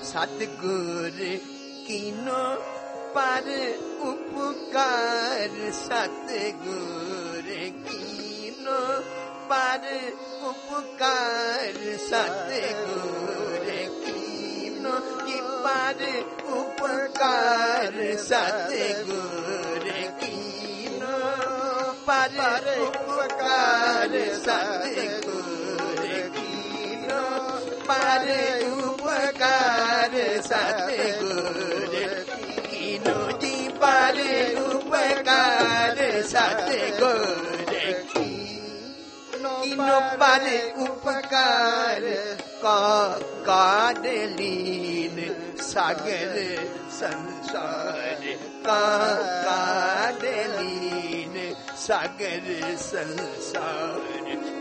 सतगुर कीनो पर उपकार, सतगुर कीनो पर उपकार, सतगुर कीनो पर उपकार, सतगुर कीनो पर उपकार, सतगुर कीनो पर उपकार, सतगुर कीनो जी पर उपकार, सतगुर कीनो पर उपकार, काढ़लीन सागर संसार, काढ़लीन सागर संसार,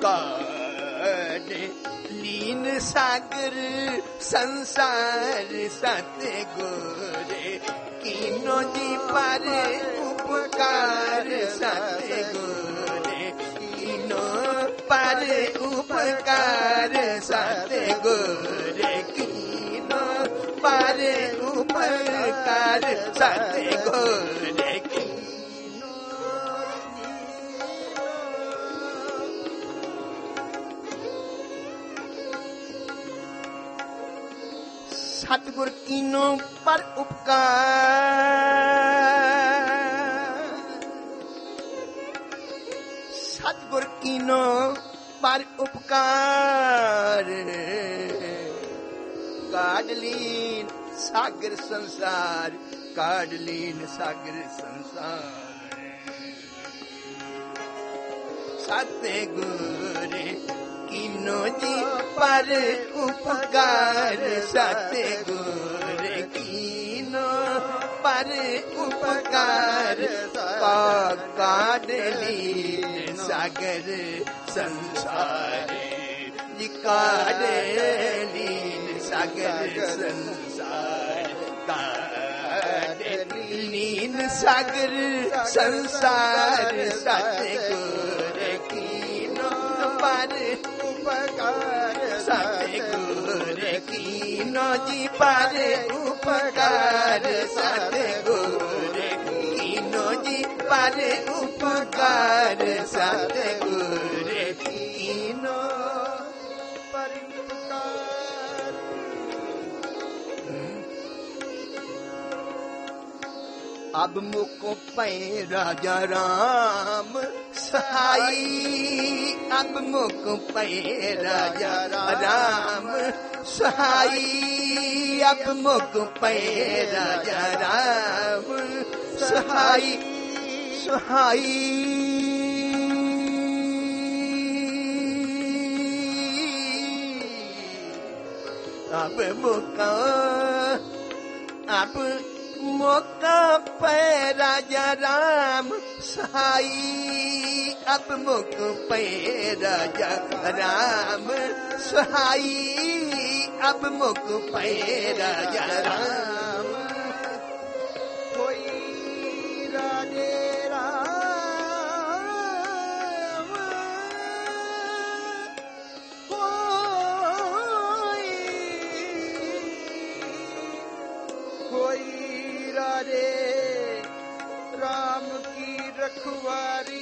काढ़लीन सागर संसार, सतगुर कीनो जी पर उपकार, सतगुर कीनो पर उपकार, सतगुर कीनो पर उपकार, सतगुर कीनो। सतगुर कीनो पर उपकार, सतगुर कीनो पर उपकार, काढ़लीन सागर संसार, काढ़लीन सागर संसार, सतगुर कीनो जी पर उपकार, सतगुर कीनो पर उपकार, काढ़लीन सागर संसार, काढ़लीन सागर संसार, काढ़लीन सागर संसार, सतगुर कीनो पर उपकार, सतगुर कीनो जी पर उपकार, सतगुर कीनो जी पर उपकार, सतगुर कीनो पर उपकार। अब मुको पै राजा राम सहाई, अब मुको पै राजा राम सहाई, अब मुको पै राजा राम सहाई, सहाई। अब मौका पे राजा राम सहाई, अब मौका पे राजा राम सहाई, अब मौका पे राजा राम। कोई राजे राम, कोई राजे राम की रखवारी,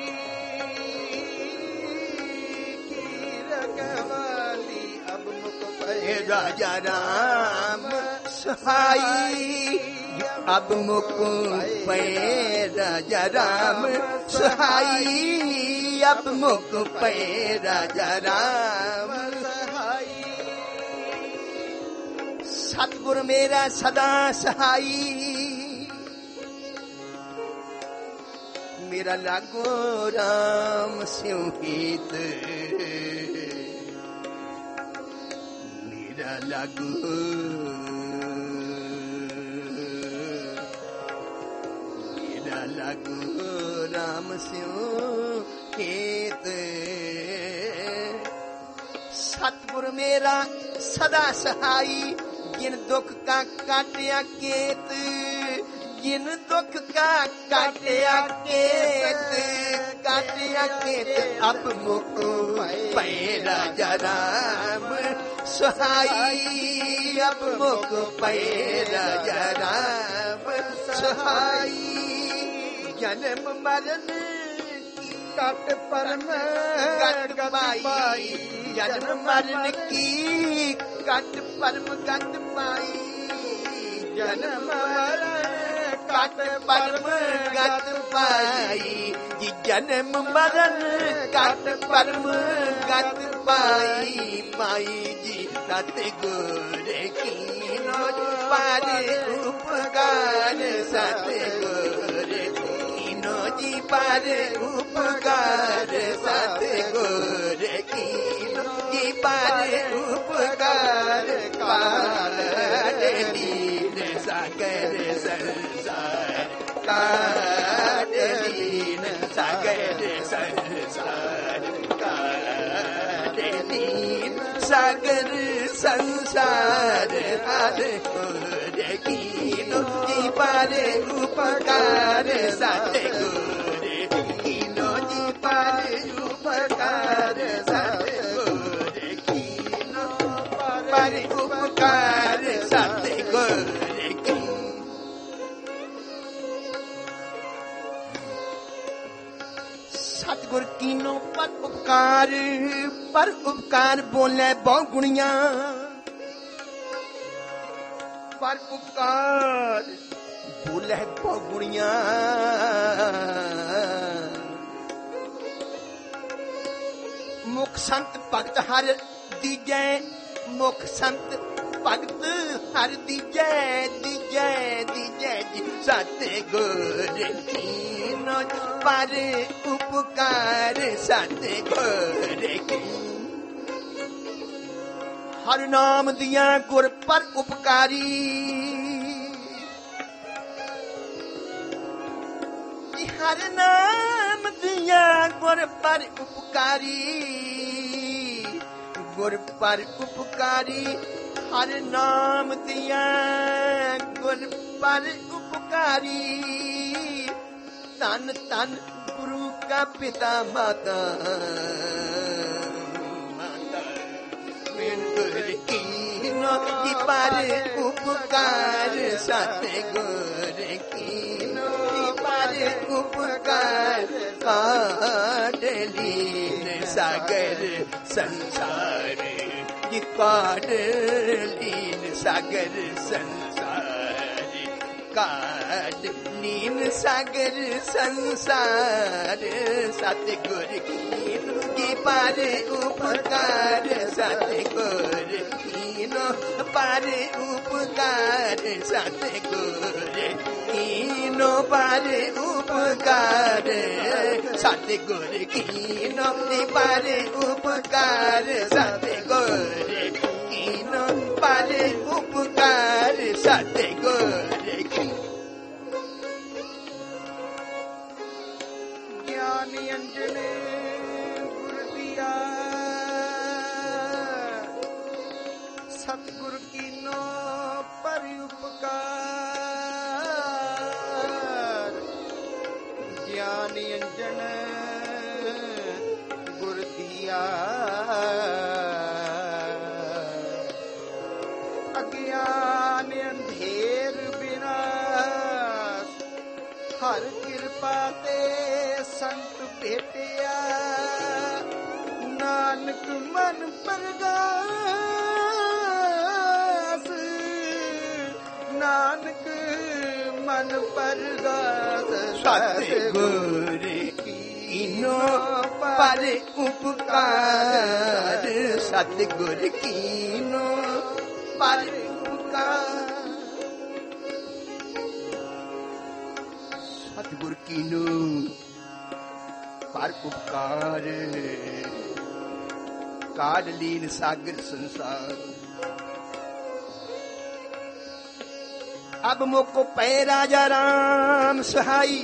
की रखवाली, अब मुख पे राजा राम सहाई, अब मुख पे राजा राम सहाई, अब मुख पे राजा राम सहाई। सतगुर मेरा सदा सहाई, मेरा लागो राम स्यों हित, मेरा लागो राम स्यों हित। सतगुर मेरा सदा सहाई, जिन दुख का काटिया केत, जिन दुख का काटिया केत, काटिया केत, अब मुको पै राजा राम सहाई, ਅਬ ਮੁਖ ਪਏ ਰਾਜਾ ਰਾਮ ਸਹਾਈ। ਜਨਮ ਮਰਨ ਕਟ ਪਰਮ ਗਤ ਪਾਈ, ਜਨਮ ਮਰਨ ਕੀ ਕਟ ਪਰਮ ਗਤ ਪਾਈ। ਜਨਮ ਮਰਨ ਕਟ ਪਰਮ ਗਤ ਪਾਈ, ਜੀ ਜਨਮ ਮਰਨ ਕਟ ਪਰਮ ਗਤ ਪਾਈ। ਪਾਈ ਜੀ ਸਤਿਗੁਰ ਕੀਨੋ ਪਾਰੇ ਉਪਕਾਰ, ਸਤਿਗੁਰ ਕੀਨੋ ਜੀ ਪਾਰੇ ਉਪਕਾਰ। ਸਤਿਗੁਰ ਕੀਨੋ ਜੀ ਪਾਰੇ ਉਪਕਾਰ। ਕਾਢ ਲੀਨ ਸਾਗਰ ਸੰਸਾਰ, ਕਾਢ ਲੀਨ ਸਾਗਰ ਸੰਸਾਰ, ਕਾਢ ਲੀਨ ਸਾਗਰ ਸੰਸਾਰ। ਸਤਿਗੁਰ ਕੀਨੋ ਜੀ ਪਾਰੇ ਉਪਕਾਰ, ਸਤਿਗੁਰ ਕੀਨੋ ਜੀ ਪਾਰੇ ਉਪਕਾਰ। ਸਤਿਗੁਰ ਕੀਨੋ ਪਾਰੇ ਉਪਕਾਰ। ਸਤਿਗੁਰ ਸਤਿਗੁਰ ਕੀਨੋ ਪਰ ਉਪਕਾਰ, ਪਰ ਉਪਕਾਰ ਬੋਲੇ ਬਹੁ ਗੁਣੀਆਂ। ਪਰ ਉਪਕਾਰ ਬੋਲੇ ਬਹੁ ਗੁਣੀਆਂ। ਮੁਖ ਸੰਤ ਭਗਤ ਹਰ ਦੀਜੈ, ਮੁਖ ਸੰਤ ਭਗਤ ਹਰ ਦੀਜੈ, ਦੀਜੈ ਦੀਜੈ ਜੀ। ਸਤਿਗੁਰ ਕੀਨੋ ਪਰ ਉਪਕਾਰ, ਸਤਿਗੁਰ ਕੀ ਹਰ ਨਾਮ ਦੀਆਂ ਗੁਰ ਪਰ ਉਪਕਾਰੀ। ਹਰ ਨਾਮ ਦੀਆਂ ਗੁਰ ਪਰ ਉਪਕਾਰੀ, ਗੁਰ ਪਰ ਉਪਕਾਰੀ। ਹਰ ਨਾਮ ਦੀਆਂ ਗੁਰ ਪਰ ਉਪਕਾਰੀ। ਧੰਨ ਧੰਨ ਗੁਰੂ ਕਾ ਪਿਤਾ ਮਾਤਾ, ਗੁਰ ਕੀਨੋ ਜੀ ਪਰ ਉਪਕਾਰ। ਸਤਿਗੁਰ ਕੀਨੋ ਜੀ ਪਰ ਉਪਕਾਰ। ਕਾਢ ਲੀਨ ਸਾਗਰ ਸੰਸਾਰ, ਜੀ ਕਾਢ ਲੀਨ ਸਾਗਰ ਸੰਸਾਰ। ਕਾਢ ਲੀਨ ਸਾਗਰ ਸੰਸਾਰ। ਸਤਿਗੁਰ ਕੀਨੋ ਜੀ ਪਰ ਉਪਕਾਰ। ਸਤਿਗੁਰ ਕੀਨੋ ਪਰ ਉਪਕਾਰ। ਸਤਿਗੁਰ ਕੀਨੋ ਪਰ ਉਪਕਾਰ। ਸਤਿਗੁਰ ਕੀਨੋ ਪਰ ਉਪਕਾਰ। ਸਤਿਗੁਰ ਕੀਨੋ ਪਰ ਉਪਕਾਰ। ਸਤਿਗੁਰ ਗਿਆਨ ਅੰਜਨ ਗੁਰ ਦੀਆ। ਸਤਿਗੁਰ ਕੀਨੋ ਪਰ ਉਪਕਾਰ। ਗਿਆਨ ਅੰਜਨ ਗੁਰ ਦੀਆ। ਅਗਿਆਨ ਅੰਧੇਰ ਵਿਨਾਸ਼, ਹਰ ਕਿਰਪਾ ਤੇ ਸੰਤ ਭੇਟਿਆ। ਨਾਨਕ ਮਨ ਪਰਗਾਸ, ਨਾਨਕ ਮਨ ਪਰਗਾਸ। ਸਤਿਗੁਰ ਕੀਨੋ ਪਰ ਉਪਕਾਰ। ਸਤਿਗੁਰ ਕੀਨੋ ਪਰ ਉਪਕਾਰ। ਸਤਿਗੁਰ ਕੀਨੋ ਪਰ ਉਪਕਾਰ। ਕਾਢ ਲੀਨ ਸਾਗਰ ਸੰਸਾਰ। ਅਬ ਮੁਖ ਪਏ ਰਾਜਾ ਰਾਮ ਸਹਾਈ।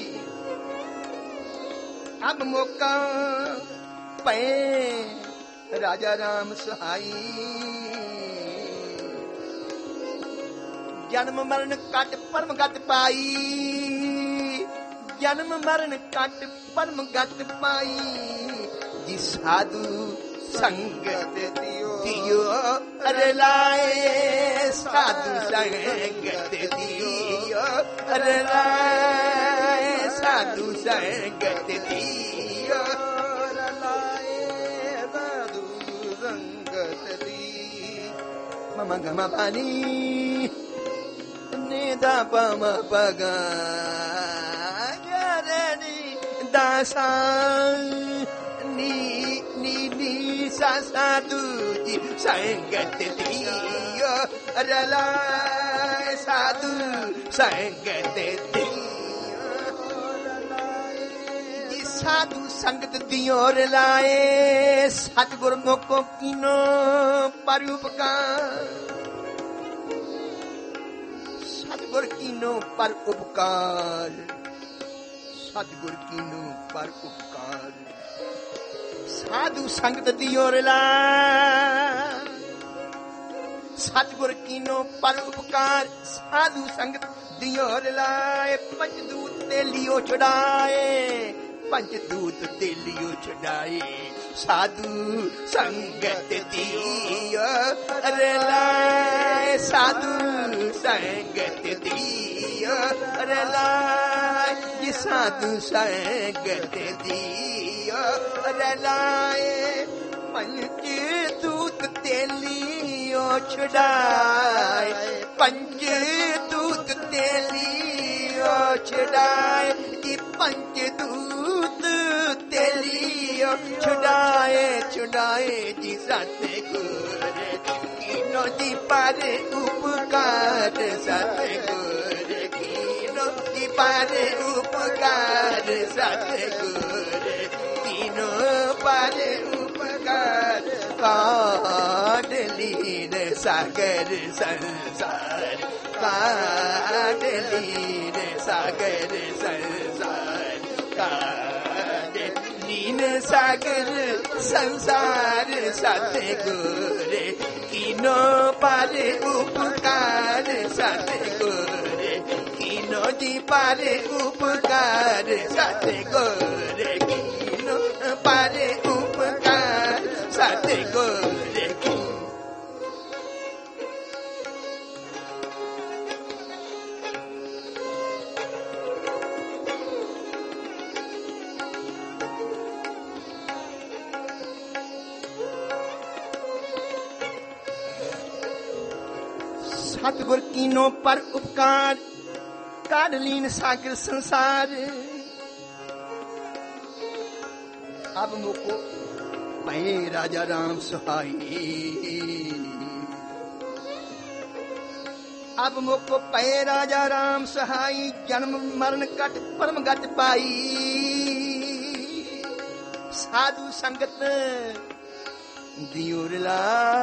ਅਬ ਮੌਕਾ ਪਏ ਰਾਜਾ ਰਾਮ ਸਹਾਈ। ਜਨਮ ਮਰਨ ਕੱਟ ਪਰਮ ਗਤ ਪਾਈ। ਜਨਮ ਮਰਨ ਕੱਟ ਪਰਮ ਗਤ ਪਾਈ। ਜੀ ਸਾਧੂ ਸੰਗਤ ਦਿਓ दियो अरे लाए साधु संगत दियो अरे लाए साधु संगत दियो अरे लाए साधु संगत दी मम गम पानी निदा पम पगा गरे दासा नी नी नी सा साधु जी संगत दियो अरे लाए साधु संगत दियो जी साधु संगत दियो रे लाए सतगुरु मोको कीनो परोपकार सतगुरु कीनो पर उपकार सतगुरु कीनो पर उपकार साधु संगत दियो रे ला सतगुरु कीनो पर उपकार साधु संगत दियो रे लाए पंचदूत ते लियो छुड़ाए पंचदूत ते लियो छुड़ाए साधु संगत दियो रे लाए साधु संगत दियो रे लाए ये साधु संगत दियो रे लाए पंचदूत ते लियो छुड़ाए पंचदूत ते लियो छुड़ाए ये पंचदूत ते लियो छुड़ाए छुड़ाए जी सतगुर कीनो जी पर उपकार सतगुर कीनो जी पर उपकार सतगुर कीनो पर उपकार काट लीन सागर संसार काट लीन सागर संसार काट लीन सागर संसार सतगुर कीनो पर उपकार सतगुर कीनो जी पर उपकार सतगुर कीनो पर उपकार सतगुर सतगुर कीनो पर उपकार काढ़ लीन सागर संसार अब मोको पै राजा राम सहाई अब मोको पै राजा राम सहाई जन्म मरण कट परम गत पाई साधु संगत दियो रे ला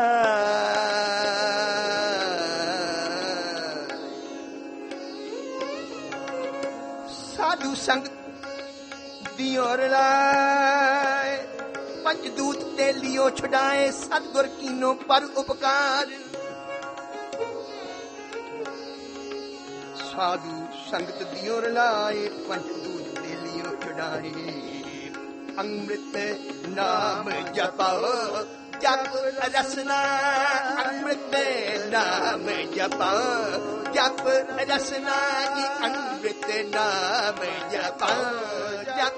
साधु संगत दियो रे लाए पंचदूत ते लियो छुड़ाए सतगुर कीनो पर उपकार साधु संगत दियो रे लाए पंचदूत ते लियो छुड़ाए अमृत नाम जपाओ जप रसना अमृत नाम जपाओ जप रसना जी अमृत नाम जपाओ जप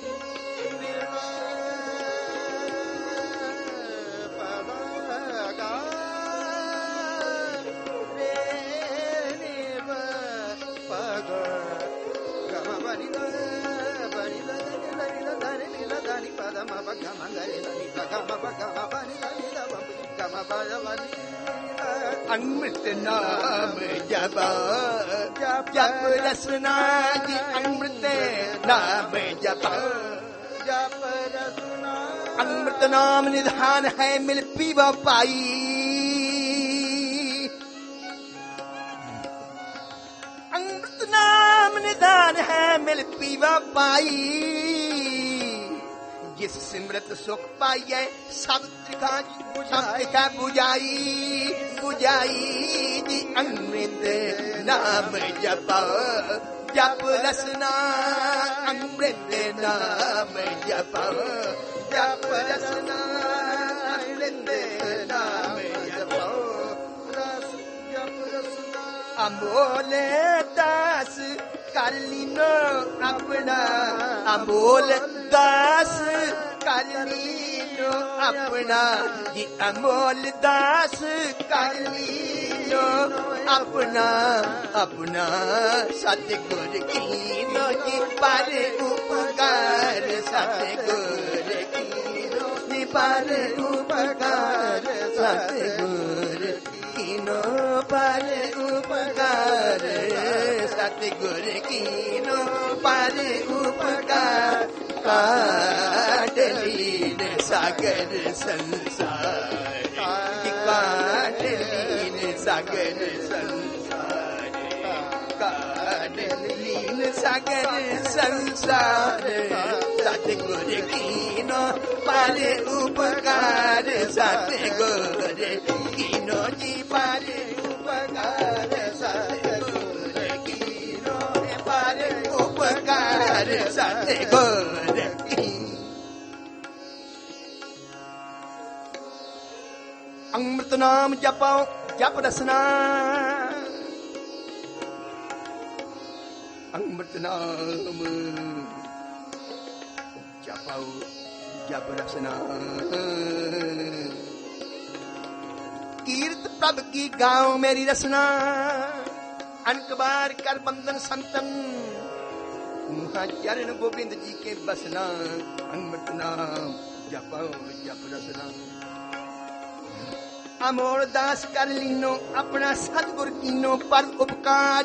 अमृत नाम जपा जप रसना जी अमृत नाम जपा जप रसना अमृत नाम निधान है मिल पीवा पाई अमृत नाम निधान है मिल पीवा पाई जिस सिमरत सुख पाइए सब त्रिका बुझाई बुझाई जी अमृत नाम जपा जप रसना अमृत नाम जपा जप रसना अमृत नाम अमोल दास कर लीनो अपना अमोल दास कर लीनो अपना जी अमोल दास कर लीनो अपना अपना सतगुर कीनो जी पर उपकार सतगुर कीनो जी पर उपकार सतगुर कीनो पर उपकार सतगुर कीनो पर उपकार काट लीन सागर संसार काट लीन सागर संसार काट लीन सागर संसार सतगुर कीनो पर उपकार सतगुर कीनो जी पर उपकार सतगुर कीनो पर उपकार सतगुर अमृत नाम जपो जप रसना अमृत नाम जपो जप रसना कीर्त प्रभ की गाँव मेरी रसना अनक बार कर बंधन संतन मुहा चरण गोविंद जी के बसना अमृत नाम जपो जप रसना अमोल दास कर लीनो अपना सतगुर कीनो पर उपकार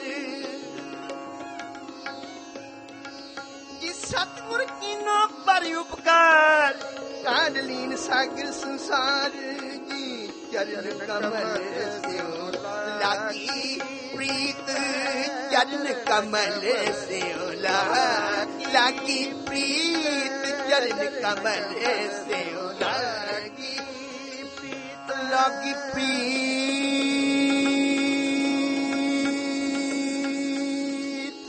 जिस सतगुर कीनो पर उपकार काढ़ लीन सागर संसार जी चरण कमल से लागी प्रीत चरण कमल से लागी प्रीत चरण कमल से लागी लागी प्रीत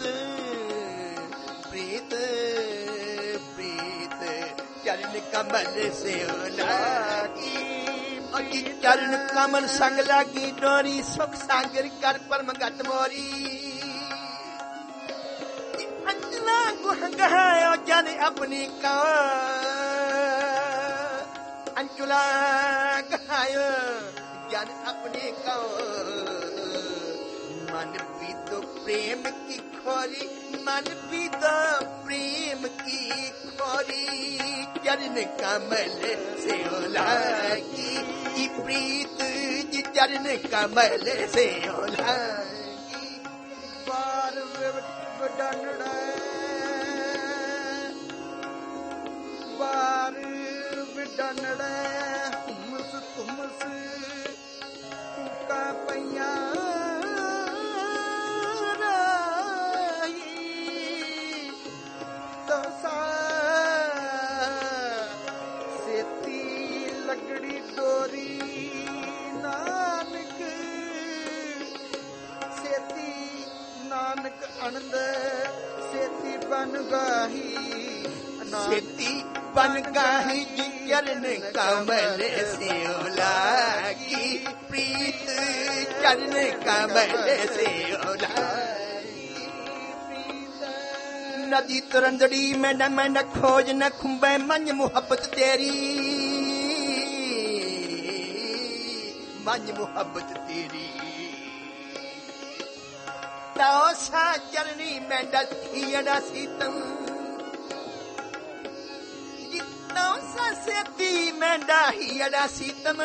प्रीत प्रीत चरण कमल से लागी चरण कमल संग लागी डोरी सुख सागर कर परम गत मोरी अंजना गुहगायो जन अपनी का अंचुला गायो जन अपने को मन भी तो प्रेम की खोरी मन भी तो प्रेम की खोरी चरण कमल से लागी की प्रीत जी चरण कमल से लागी बार विडनड़ा बार विडनड़ा हुमस तुमस का पैया तो सा सेती लगड़ी डोरी नानक सेती नानक अनंद सेती बन गाही सेती बन गाही जी चरण कमल से लागी प्रीत चरण कमल से लागी नदी तरंदड़ी में न खोज न खुंबे मंज मुहब्बत तेरी मंज मुहब्बत तेरी ताओ सा चरनी में डसियड़ा सीतम सेती मैं डाहियड़ा सीतम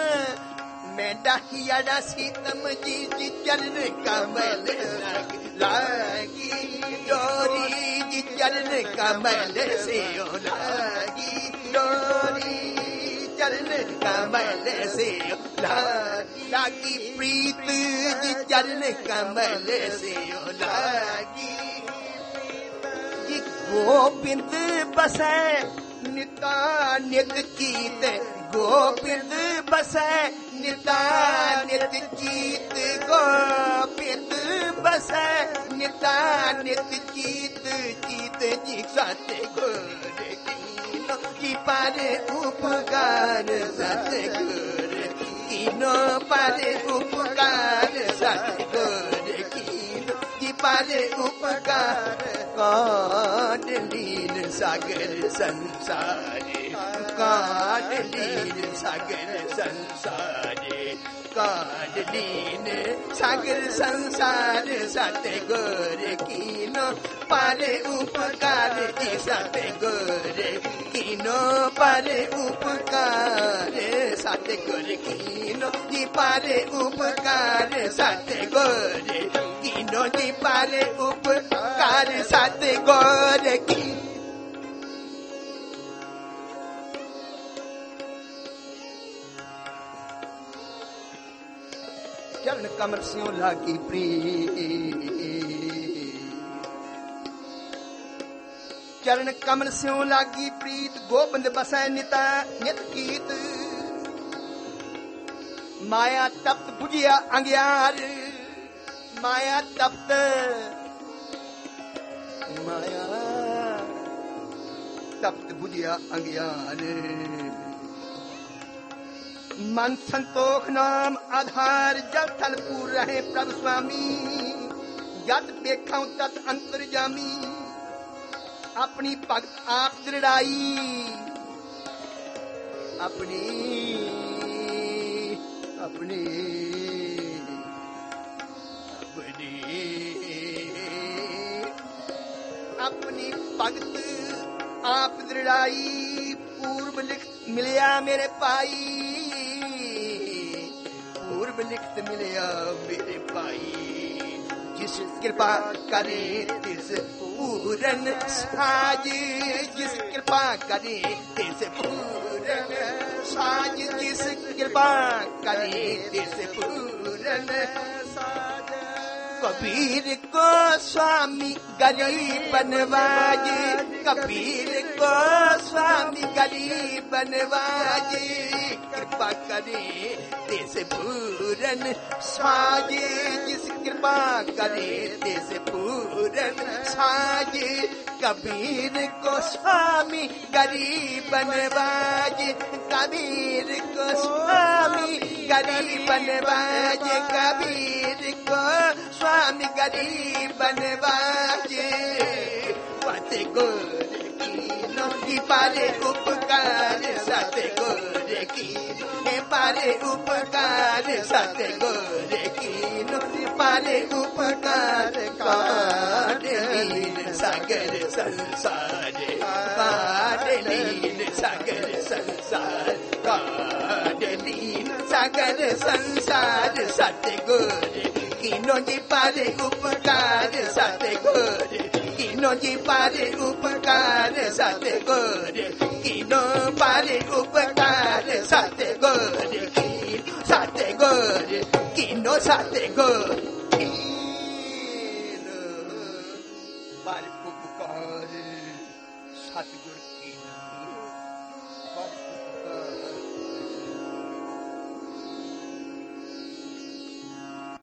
जी जी चरण कमल लागी डोरी जी चरण कमल से लागी डोरी चरण कमल से लागी प्रीत जी चरण कमल से लागी जी गोविंद बसे निता नित चीत गोविंद बसै निता नित चीत गोविंद बसै निता नित चीत चीत जी सतगुर की पर उपकार सतगुर कीनो पर उपकार सतगुर की उपकार काट लीन सागर संसारे काट लीन सागर संसारे काट लीन सागर संसार सत्य गोरे कीनो पारे उपकार जी सत्य गोरे कीनो पारे उपकार सत्य गोरे कीनो जी पारे उपकार सत्य गोरे कीनो जी पारे उपकार सत्य गोरे की चरण कमर स्यों लागी प्रीत चरण कमल स्यों लागी प्रीत गोबिंद बसै निता नित गीत माया तप्त बुझिया अंगियार माया तप्त माया तप्त बुझिया अंगियार मन संतोष नाम आधार जल थल पूर रहे प्रभु स्वामी यत देखा तत अंतर्जामी अपनी भगत आप दृढ़ाई अपनी अपनी अपनी अपनी भगत आप दृढ़ाई पूर्व लिखत मिलिया मेरे पाई पूर्व लिखत मिलिया मेरे पाई जिस कृपा करे तिस पूरन साज जिस कृपा करे तिस पूरन साज जिस कृपा करे तिस पूरन साज कबीर को स्वामी गरीब बनवाज कबीर को स्वामी गरीब बनवाज कृपा करे तिस पूरन साज जिस कृपा करे तिस पूरन साज कबीर को स्वामी गरीब बनवाज कबीर को स्वामी गरीब बनवाज कबीर को स्वामी गरीब बनवाज पते गोरे कीनो की पारे उपकार सते गोरे कीनो पारे उपकार सते गोरे कीनो पारे उपकार काट लीन सागर संसार काट लीन सागर संसार काट लीन सागर संसार सते गोरे कीनो जी पारे उपकार सते गोरे कीनो जी पारे उपकार सते गोरे कीनो पारे उपकार सते गोरे कीनो सते गोरे कीनो सते गोरे पारे उपकार सतगुर कीनो